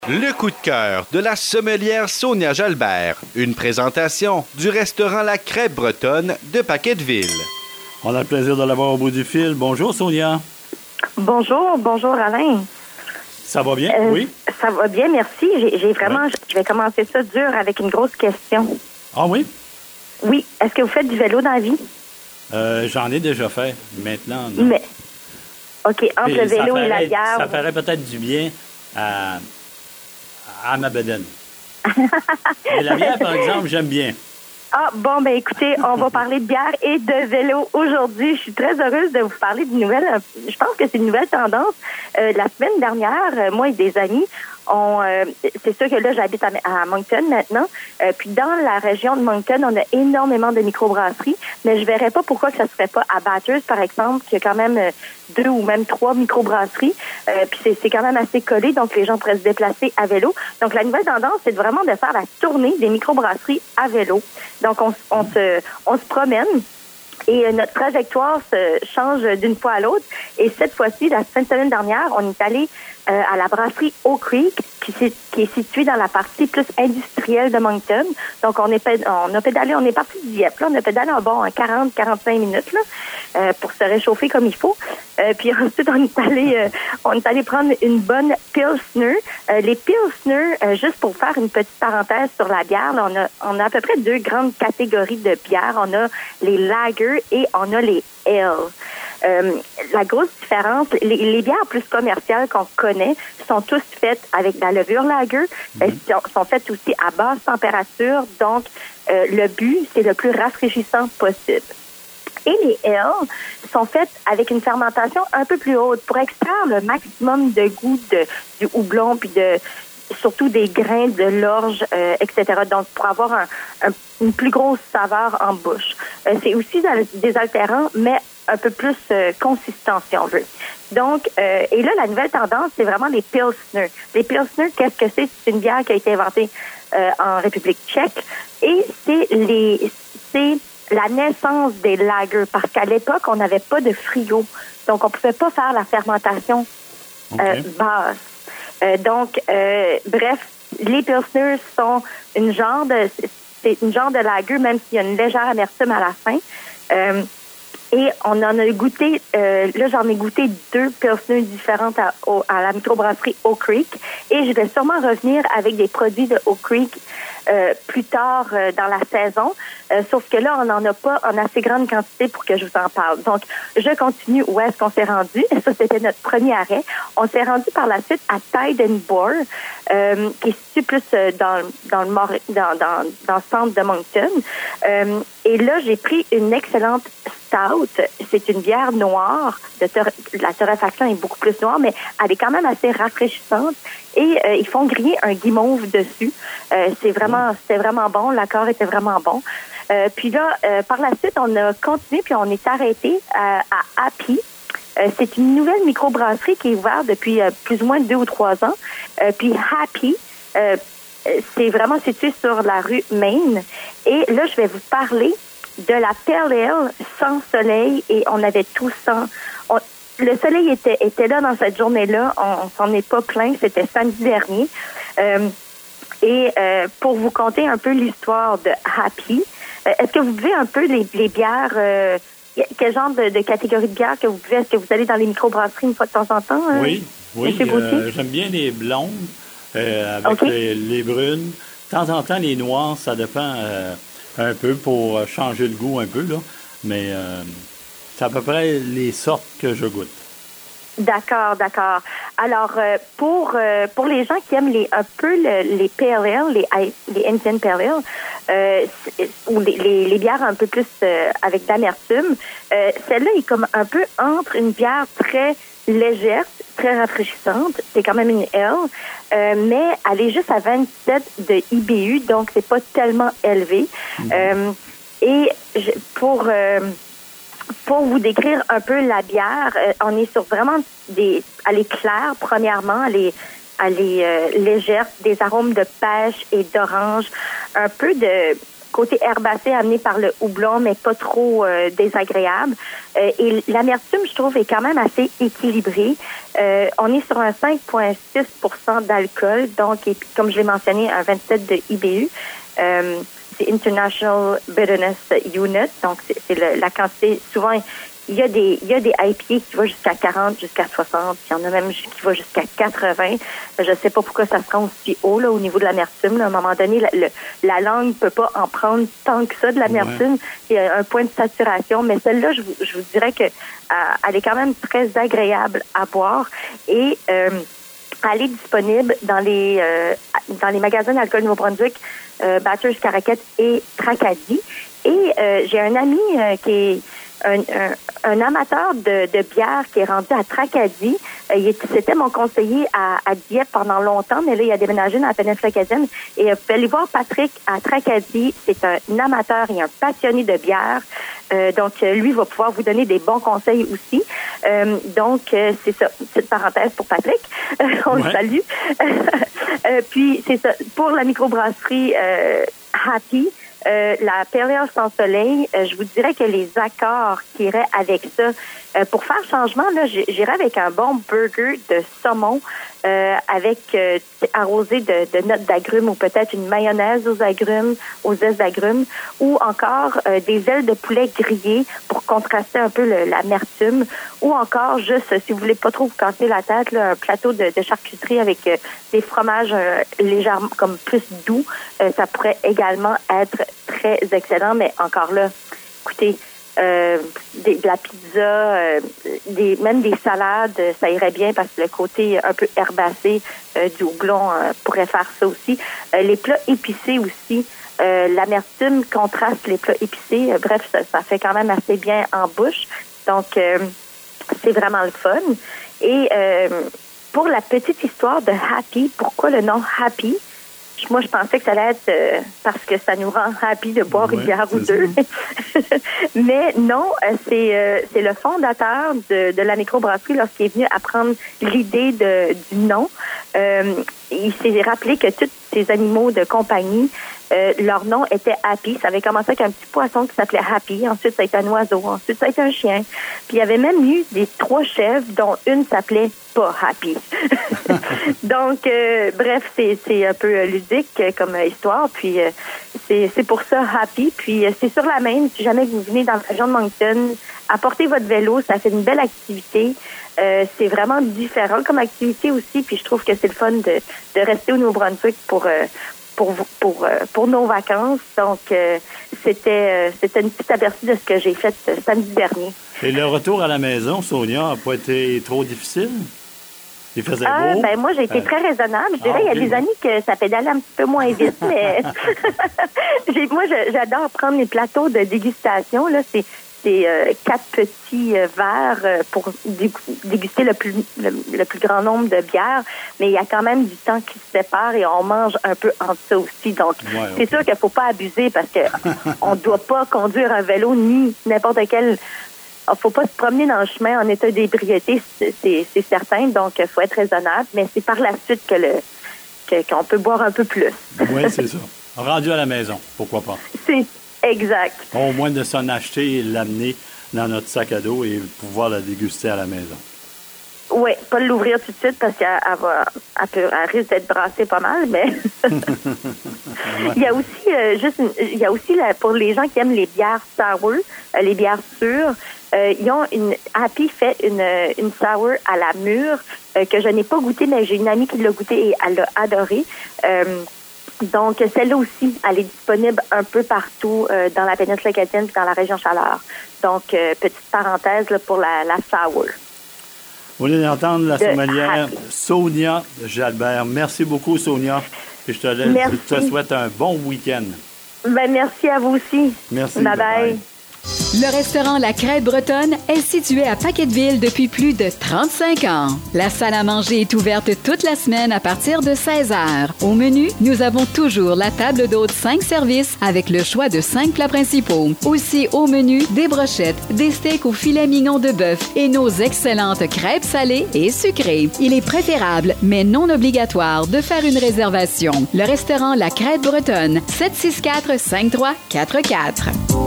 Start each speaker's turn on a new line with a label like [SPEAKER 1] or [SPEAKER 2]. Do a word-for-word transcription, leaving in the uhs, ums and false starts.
[SPEAKER 1] Le coup de cœur de la sommelière Sonia Jalbert. Une présentation du restaurant La Crêpe Bretonne de Paquetteville.
[SPEAKER 2] On a le plaisir de l'avoir au bout du fil. Bonjour, Sonia.
[SPEAKER 3] Bonjour, bonjour, Alain.
[SPEAKER 2] Ça va bien,
[SPEAKER 3] Euh,
[SPEAKER 2] oui?
[SPEAKER 3] Ça va bien, merci. J'ai, j'ai vraiment,
[SPEAKER 2] Ouais.
[SPEAKER 3] je vais commencer ça dur avec une grosse question.
[SPEAKER 2] Ah oui?
[SPEAKER 3] Oui, est-ce que vous faites du vélo dans la vie?
[SPEAKER 2] Euh, j'en ai déjà fait. Maintenant, non.
[SPEAKER 3] Mais, OK, entre
[SPEAKER 2] Mais
[SPEAKER 3] le
[SPEAKER 2] ça
[SPEAKER 3] vélo et la
[SPEAKER 2] ferait-
[SPEAKER 3] bière.
[SPEAKER 2] Ça ferait peut-être du bien à, à ma bedaine. Mais la bière, par exemple, j'aime bien.
[SPEAKER 3] Ah, bon, ben écoutez, on va parler de bière et de vélo aujourd'hui. Je suis très heureuse de vous parler d'une nouvelle, je pense que c'est une nouvelle tendance. Euh, la semaine dernière, euh, moi et des amis, on, euh, c'est sûr que là, j'habite à, à Moncton maintenant. Euh, puis dans la région de Moncton, on a énormément de microbrasseries, mais je verrais pas pourquoi que ça serait pas à Bathurst, par exemple, qui a quand même euh, deux ou même trois microbrasseries. Euh, puis c'est, c'est quand même assez collé, donc les gens pourraient se déplacer à vélo. Donc la nouvelle tendance, c'est vraiment de faire la tournée des microbrasseries à vélo. Donc on, on se, on se promène. Et euh, notre trajectoire se change d'une fois à l'autre. Et cette fois-ci, la fin de semaine dernière, on est allé euh, à la brasserie Oak Creek, qui, qui est située dans la partie plus industrielle de Moncton. Donc, on, est péd- on a pédalé, on est parti du Dieppe, là. On a pédalé en bon en quarante à quarante-cinq minutes là, euh, pour se réchauffer comme il faut. Euh, puis ensuite, on est allé euh, on est allé prendre une bonne Pilsner. Euh, les Pilsner, euh, juste pour faire une petite parenthèse sur la bière, là, on a on a à peu près deux grandes catégories de bières. On a les lagers et on a les ale. Euh, la grosse différence, les, les bières plus commerciales qu'on connaît sont tous faites avec de la levure lager, mm-hmm. Elles sont, sont faites aussi à basse température, donc euh, le but, c'est le plus rafraîchissant possible. Et les ale sont faites avec une fermentation un peu plus haute pour extraire le maximum de goût de, du houblon puis de surtout des grains de l'orge, euh, et cetera. Donc, pour avoir un, un, une plus grosse saveur en bouche. Euh, c'est aussi des altérants, mais un peu plus euh, consistant, si on veut. Donc, euh, et là, la nouvelle tendance, c'est vraiment les Pilsner. Les Pilsner, qu'est-ce que c'est? C'est une bière qui a été inventée euh, en République tchèque. Et c'est les, c'est la naissance des lagers, parce qu'à l'époque, on n'avait pas de frigo. Donc, on pouvait pas faire la fermentation euh, okay. basse. Euh, donc, euh, bref, les Pilsner sont une genre de, c'est une genre de lager, même s'il y a une légère amertume à la fin. Euh, et on en a goûté, euh, là j'en ai goûté deux Pilsner différentes à, au, à la microbrasserie Oak Creek. Et je vais sûrement revenir avec des produits de Oak Creek euh, plus tard euh, dans la saison. Euh, sauf que là, on n'en a pas en assez grande quantité pour que je vous en parle. Donc, je continue où est-ce qu'on s'est rendu. Et ça, c'était notre premier arrêt. On s'est rendu par la suite à Tide and Boar, euh, qui est situé plus euh, dans, dans, le Mor- dans, dans, dans le centre de Moncton. Euh, et là, j'ai pris une excellente stout. C'est une bière noire. De tor- la torréfaction est beaucoup plus noire, mais elle est quand même assez rafraîchissante. Et euh, ils font griller un guimauve dessus. Euh, c'est vraiment, c'était vraiment bon. L'accord était vraiment bon. Euh, puis là, euh, par la suite, on a continué puis on est arrêté euh, à Happy. Euh, c'est une nouvelle microbrasserie qui est ouverte depuis euh, plus ou moins deux ou trois ans. Euh, puis Happy, euh, c'est vraiment situé sur la rue Main. Et là, je vais vous parler de la Pale Ale sans soleil. Et on avait tout sans... On, le soleil était, était là dans cette journée-là. On, on s'en est pas plaint. C'était samedi dernier. Euh, et euh, pour vous conter un peu l'histoire de Happy, euh, est-ce que vous buvez un peu les, les bières... Euh, quel genre de, de catégorie de bière que vous buvez? Est-ce que vous allez dans les microbrasseries une fois de temps en temps? Hein?
[SPEAKER 2] Oui, oui. Euh, j'aime bien les blondes euh, avec okay. les, les brunes. De temps en temps, les noirs, ça dépend euh, un peu pour changer le goût un peu, là. Mais euh, c'est à peu près les sortes que je goûte.
[SPEAKER 3] D'accord, d'accord. Alors, euh, pour euh, pour les gens qui aiment les un peu le, les Pale Ale, les, les Indian Pale Ale, euh, ou les, les, les bières un peu plus euh, avec d'amertume, euh, celle-là est comme un peu entre une bière très légère, très rafraîchissante. C'est quand même une ale, euh, mais elle est juste à vingt-sept de I B U, donc c'est pas tellement élevé. Mm-hmm. Euh, et je, pour... Euh, Pour vous décrire un peu la bière, euh, on est sur vraiment des... Elle est claire, premièrement. Elle est, elle est euh, légère, des arômes de pêche et d'orange. Un peu de... côté herbacé amené par le houblon, mais pas trop euh, désagréable. Euh, et l'amertume, je trouve, est quand même assez équilibrée. Euh, on est sur un cinq virgule six pour cent d'alcool, donc, et puis, comme je l'ai mentionné, un vingt-sept de I B U. Euh, c'est International Bitterness Unit, donc c'est, c'est le, la quantité. Souvent, il y a des il y a des I P A qui vont jusqu'à quarante, jusqu'à soixante. Il y en a même qui vont jusqu'à quatre-vingts. Je sais pas pourquoi ça se rend aussi haut là au niveau de l'amertume. Là. À un moment donné, la, le, la langue peut pas en prendre tant que ça de l'amertume. Ouais. Il y a un point de saturation, mais celle-là, je vous, je vous dirais que euh, elle est quand même très agréable à boire et euh, elle est disponible dans les euh, dans les magasins d'alcool Nouveau-Brunswick, euh, Bathurst, Caraquet et Tracadie. Et euh, j'ai un ami euh, qui est Un, un, un amateur de, de bière qui est rendu à Tracadie. Euh, il était, c'était mon conseiller à, à Dieppe pendant longtemps, mais là, il a déménagé dans la péninsule acadienne. Et euh, vous pouvez aller voir Patrick à Tracadie. C'est un amateur et un passionné de bière. Euh, donc, euh, lui va pouvoir vous donner des bons conseils aussi. Euh, donc, euh, c'est ça. Petite parenthèse pour Patrick. Euh, on ouais. le salue. euh, puis, c'est ça. Pour la microbrasserie euh, Happy, Euh, la Pale Ale sans soleil, euh, je vous dirais que les accords qui iraient avec ça, euh, pour faire changement, là, j'irais avec un bon burger de saumon euh, avec euh, arrosé de, de notes d'agrumes ou peut-être une mayonnaise aux agrumes, aux zestes d'agrumes, ou encore euh, des ailes de poulet grillées pour contraster un peu le, l'amertume, ou encore juste, si vous voulez pas trop vous casser la tête, là, un plateau de, de charcuterie avec euh, des fromages euh, légèrement comme plus doux, euh, ça pourrait également être très excellent, mais encore là, écoutez, euh, des, de la pizza, euh, des, même des salades, ça irait bien parce que le côté un peu herbacé euh, du houblon euh, pourrait faire ça aussi. Euh, les plats épicés aussi, euh, l'amertume contraste les plats épicés. Euh, bref, ça, ça fait quand même assez bien en bouche. Donc, euh, c'est vraiment le fun. Et euh, pour la petite histoire de Happy, pourquoi le nom Happy? Moi, je pensais que ça allait être euh, parce que ça nous rend happy de boire ouais, une bière ou deux. Mais non, euh, c'est euh, c'est le fondateur de, de la microbrasserie lorsqu'il est venu apprendre l'idée de, du nom. Euh, il s'est rappelé que tous ces animaux de compagnie, euh, leur nom était Happy. Ça avait commencé avec un petit poisson qui s'appelait Happy. Ensuite, ça a été un oiseau. Ensuite, ça a été un chien. Puis, il y avait même eu des trois chèvres dont une s'appelait pas Happy. Donc, euh, bref, c'est, c'est un peu euh, ludique euh, comme euh, histoire. Puis, euh, c'est, c'est pour ça Happy. Puis, euh, c'est sur la même. Si jamais vous venez dans la région de Moncton, apportez votre vélo. Ça fait une belle activité. Euh, c'est vraiment différent comme activité aussi. Puis, je trouve que c'est le fun de, de rester au Nouveau-Brunswick pour... Euh, Pour, pour, pour nos vacances. Donc, euh, c'était, euh, c'était une petite aperçu de ce que j'ai fait euh, samedi dernier.
[SPEAKER 2] Et le retour à la maison, Sonia, n'a pas été trop difficile? Il faisait
[SPEAKER 3] ah,
[SPEAKER 2] beau?
[SPEAKER 3] Ben, moi, j'ai été euh... très raisonnable. Je dirais, ah, il y a okay, des ouais. années que ça pédalait un petit peu moins vite, mais j'ai, moi, je, j'adore prendre les plateaux de dégustation. Là, c'est C'est euh, quatre petits euh, verres euh, pour déguster le plus le, le plus grand nombre de bières, mais il y a quand même du temps qui se sépare et on mange un peu entre ça aussi. Donc, ouais, c'est okay. sûr qu'il faut pas abuser parce que on doit pas conduire un vélo ni n'importe quel. Il faut pas se promener dans le chemin en état d'ébriété, c'est, c'est, c'est certain. Donc, il faut être raisonnable, mais c'est par la suite que le que, qu'on peut boire un peu plus.
[SPEAKER 2] Oui, c'est ça. Rendu à la maison, pourquoi pas.
[SPEAKER 3] C'est exact.
[SPEAKER 2] Au moins de s'en acheter et l'amener dans notre sac à dos et pouvoir la déguster à la maison.
[SPEAKER 3] Oui, pas l'ouvrir tout de suite parce qu'elle va, elle peut, elle risque d'être brassée pas mal, mais il y a aussi euh, juste, une, il y a aussi là, pour les gens qui aiment les bières sour, euh, les bières sûres, euh, ils ont une Happy fait une une sour à la mûre euh, que je n'ai pas goûté, mais j'ai une amie qui l'a goûté et elle l'a adoré. Euh, Donc, celle-là aussi, elle est disponible un peu partout euh, dans la péninsule acadienne et dans la région Chaleur. Donc, euh, petite parenthèse là, pour la, la sour.
[SPEAKER 2] Vous venez d'entendre la sommelière Sonia Jalbert. Merci beaucoup, Sonia. Et je te, laisse, je te souhaite un bon week-end.
[SPEAKER 3] Ben, merci à vous aussi.
[SPEAKER 2] Merci.
[SPEAKER 3] Bye-bye. Bye-bye.
[SPEAKER 4] Le restaurant La Crête Bretonne est situé à Paquetteville depuis plus de trente-cinq ans. La salle à manger est ouverte toute la semaine à partir de seize heures. Au menu, nous avons toujours la table d'hôte cinq services avec le choix de cinq plats principaux. Aussi au menu, des brochettes, des steaks au filet mignon de bœuf et nos excellentes crêpes salées et sucrées. Il est préférable, mais non obligatoire, de faire une réservation. Le restaurant La Crête Bretonne, sept six quatre, cinq trois quatre quatre.